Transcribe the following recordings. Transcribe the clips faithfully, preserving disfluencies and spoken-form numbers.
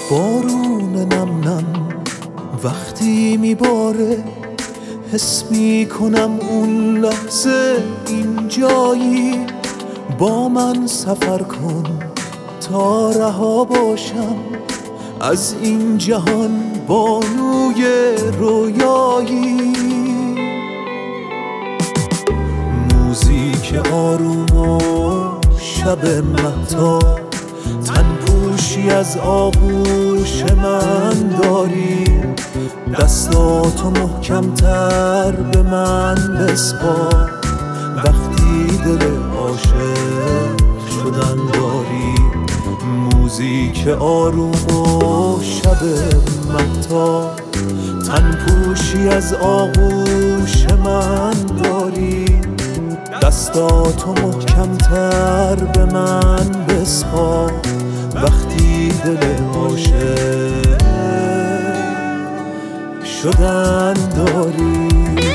بارون نم نم وقتی میباره، حس میکنم اون لحظه اینجایی. با من سفر کن تا رها باشم از این جهان بانوی رویایی. موزیک آروم و شب مهتاب، تن پوشی از آغوش من داری. دستاتو محکمتر به من بسپار وقتی دل عاشق شدن داری. موزیک آروم و شب مهتاب، تن پوشی از آغوش من داری. دستاتو محکمتر به من بسپار وقتی دل عاشق شدن داری.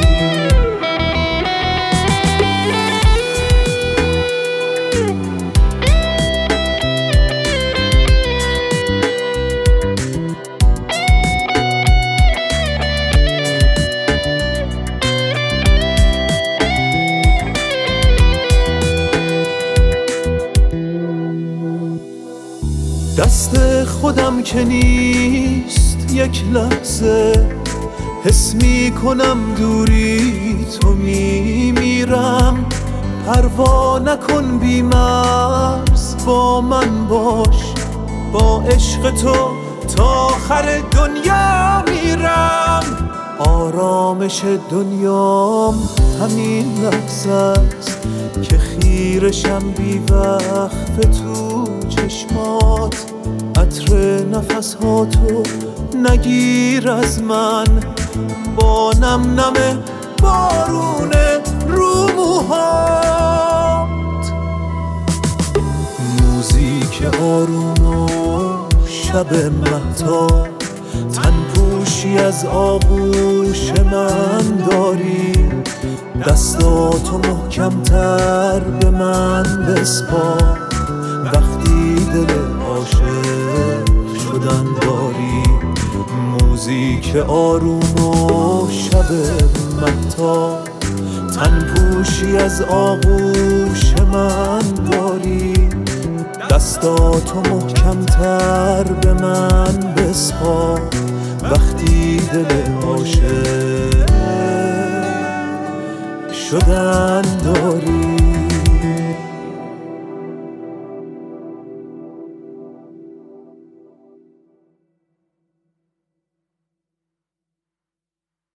دست خودم که نیست یک لحظه، حس می کنم دوری تو می میرم. پروا نکن بی مرز با من باش، با عشق تو تا آخر دنیا میرم. آرامش دنیام همین لحظه است که خیرشم بی وقت تو چشمات. عطر نفس ها تو نگیر از من، با نم نم بارون رو موهات. موزیک آروم و شب مهتاب، تن پوشی از آغوش من داری. دستاتو محکمتر به من بسپار وقتی دل عاشق شدن داری. موزیک آروم و شب مهتاب، تن پوشی از آغوش من داری. دستاتو محکمتر به من بسپار وقتی دل عاشق شدن داری.